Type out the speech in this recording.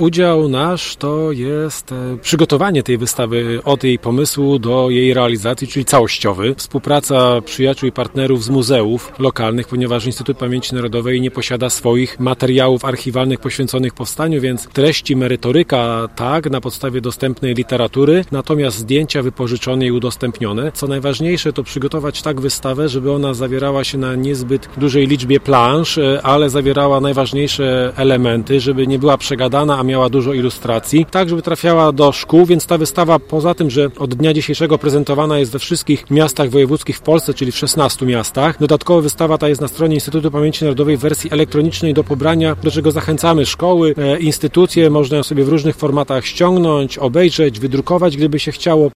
Udział nasz to jest przygotowanie tej wystawy od jej pomysłu do jej realizacji, czyli całościowy. Współpraca przyjaciół i partnerów z muzeów lokalnych, ponieważ Instytut Pamięci Narodowej nie posiada swoich materiałów archiwalnych poświęconych powstaniu, więc treści, merytoryka tak, na podstawie dostępnej literatury, natomiast zdjęcia wypożyczone i udostępnione. Co najważniejsze, to przygotować tak wystawę, żeby ona zawierała się na niezbyt dużej liczbie plansz, ale zawierała najważniejsze elementy, żeby nie była przegadana, a miała dużo ilustracji, tak żeby trafiała do szkół, więc ta wystawa poza tym, że od dnia dzisiejszego prezentowana jest we wszystkich miastach wojewódzkich w Polsce, czyli w 16 miastach. Dodatkowo wystawa ta jest na stronie Instytutu Pamięci Narodowej w wersji elektronicznej do pobrania, do czego zachęcamy szkoły, instytucje, można ją sobie w różnych formatach ściągnąć, obejrzeć, wydrukować, gdyby się chciało.